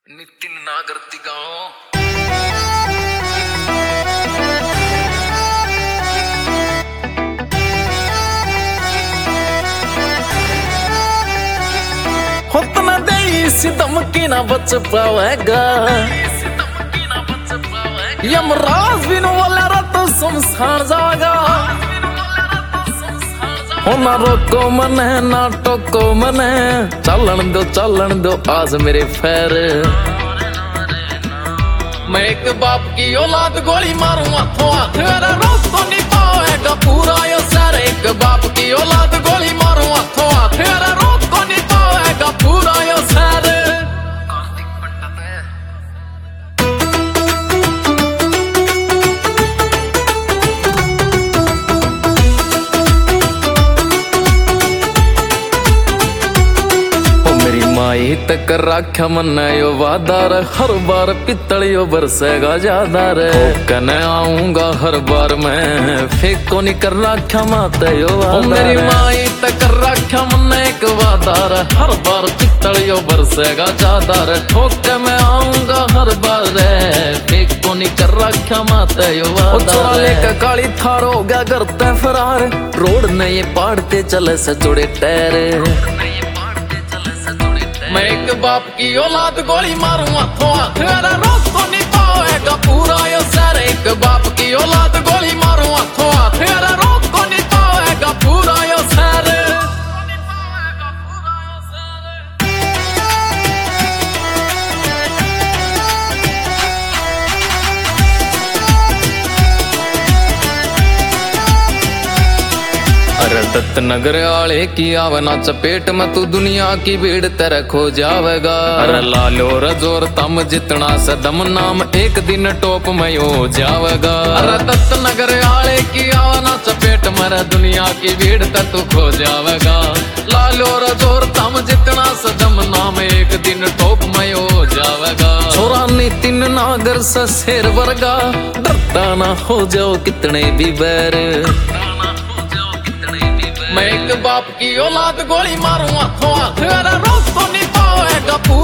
नितिन नागरती गाँव होतना दे इसी धमकी ना बच पावेगा यमराज बिन वाला रात संसार जागा हो ना रोको मने ना टोको मने चलन दो आज मेरे फैर मैं एक बाप की औलाद गोली मारूं हाथों हाथ मेरा रोक तो नहीं पाएगा पूरा यो सर एक बाप की औलाद गोली मारूं हाथों हाथ मेरा रोक तो नहीं पाएगा पूरा यो सर माई तक राख्या मन यो वादार हर बार पितलियो बरसेगा ज्यादा रे कने आऊंगा हर बार मैं फेंको नहीं कर राख्या माते यो वादार मेरी माई तक राख्या मन एक वादार हर बार पितलियो बरसेगा ज्यादा रे ठोक मैं आऊंगा हर बार रे फेंको नहीं कर राख्या माते यो वादार लेकर काली थार हो गया करते फरार रोड ने ये पाड़ते चले से जुड़े टैर मैं एक बाप की औलाद गोली मारूं हाथों हाथ मेरा रोक तो नहीं पाएगा पूरा यो सर एक बाप की औलाद गोली मारूं हाथों हाथ मेरा रोक तो नहीं पाएगा पूरा यो सर अरे दत्त नगर आले की आवना चपेट में तू दुनिया की भीड़ तेरे खो जावेगा अरे लालो रजोर तम जितना सदम नाम एक दिन टॉप में हो जावेगा अरे दत्त नगर आले की आवना चपेट में दुनिया की भीड़ ते तू खो जावेगा लालो रजोर तम जितना सदम नाम एक दिन टॉप में हो जावेगा छोरा नितिन नागर से शेर वर्गा डरता ना हो जाओ कितने भी बैर मैं एक बाप की औलाद गोली मारूं हाथों हाथ मेरा रोक तो नहीं पाएगा।